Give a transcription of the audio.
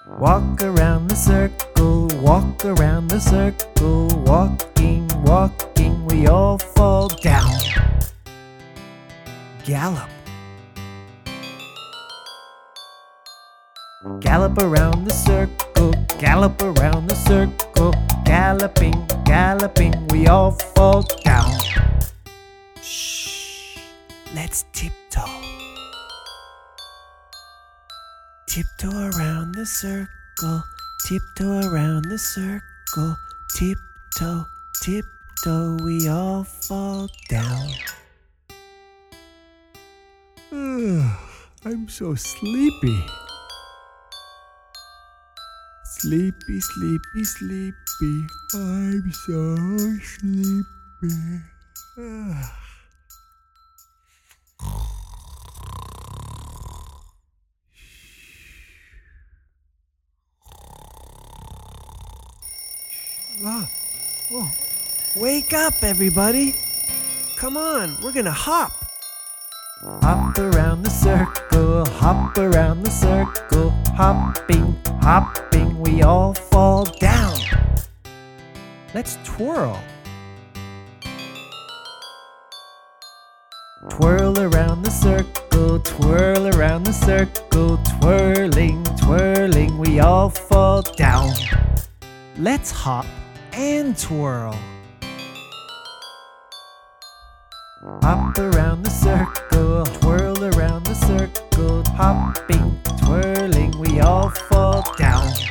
Walk around the circle, walk around the circle, walking, walking, we all fall down. Gallop. Gallop around the circle, gallop around the circle, galloping, galloping, we all fall down. Shh, let's tiptoe. Tiptoe around the circle, tiptoe around the circle, tiptoe, tiptoe, we all fall down. I'm so sleepy. Sleepy, sleepy, sleepy. I'm so sleepy. Whoa. Wake up, everybody. Come on, we're gonna hop. Hop around the circle, hop around the circle, hopping, hopping, we all fall down. Let's twirl. Twirl around the circle, twirl around the circle, twirling, twirling, we all fall down. Let's hop and twirl. Hop around the circle, twirl around the circle, hopping, twirling, we all fall down.